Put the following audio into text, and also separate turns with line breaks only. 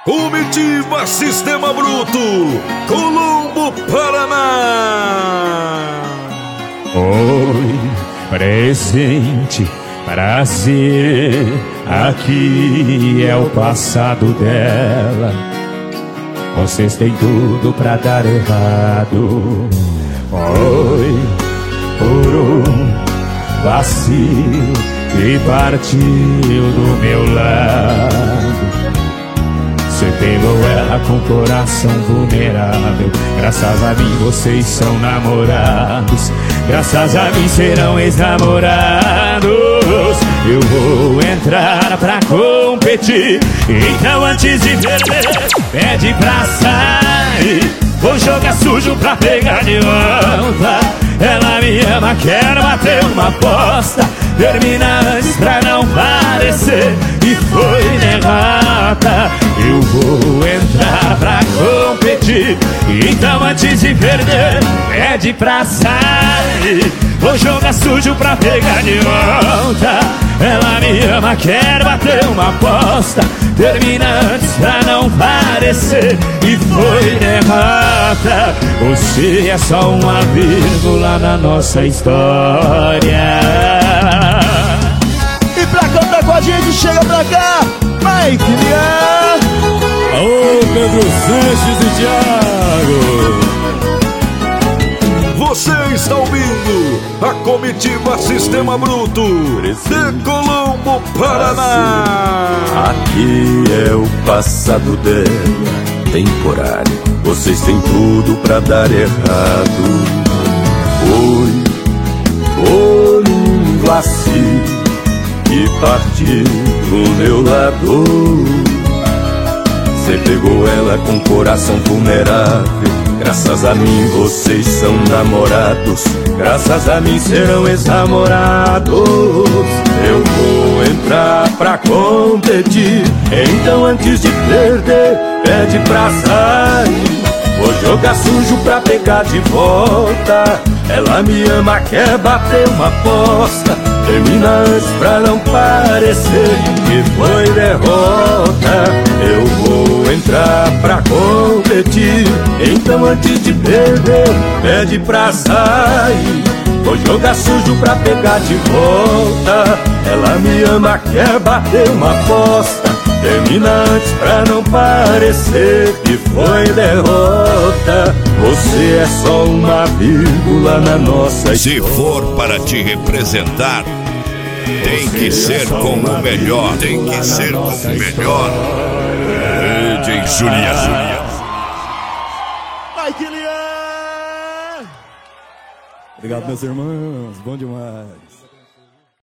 Comitiva Sistema Bruto, Colombo, Paraná.
Oi, presente, prazer, aqui é o passado dela. Vocês têm tudo pra dar errado. Oi, por um vacilo que partiu do meu lado. Você pegou ela com coração vulnerável. Graças a mim vocês são namorados. Graças a mim serão ex-namorados. Eu vou entrar pra competir. Então antes de perder, pede pra sair. Vou jogar sujo pra pegar de volta. Ela me ama, quer bater uma aposta. Termina antes pra não parecer que foi derrota. Eu vou entrar pra competir. Então antes de perder, pede pra sair. Vou jogar sujo pra pegar de volta. Ela me ama, quer bater uma aposta. Termina antes pra não parecer que foi derrota. Você é só uma vírgula na nossa história.
E pra cantar com a gente, chega pra cá, Mike Lian.
Alô, Pedro Sanches e Thiago.
Você está ouvindo a Comitiva Sistema Bruto de Colombo, Paraná.
Aqui é o passado dela, temporário. Vocês têm tudo pra dar errado. Foi um vacilo que partiu do meu lado. Você pegou ela com coração vulnerável. Graças a mim vocês são namorados. Graças a mim serão ex-namorados. Eu vou entrar pra competir. Então antes de perder, pede pra sair. Vou jogar sujo pra pegar de volta. Ela me ama, quer bater uma aposta. Termina antes pra não parecer que foi derrota. Eu vou entrar pra competir. Então antes de perder, pede pra sair. Vou jogar sujo pra pegar de volta. Ela me ama, quer bater uma aposta. Termina antes pra não parecer que foi derrota. Você é só uma vírgula na nossa
Se
história.
for para te representar, tem que ser com o melhor. Tem que ser com o melhor. DJ Julia.
Mike Lian.
Obrigado, meus irmãos, bom demais.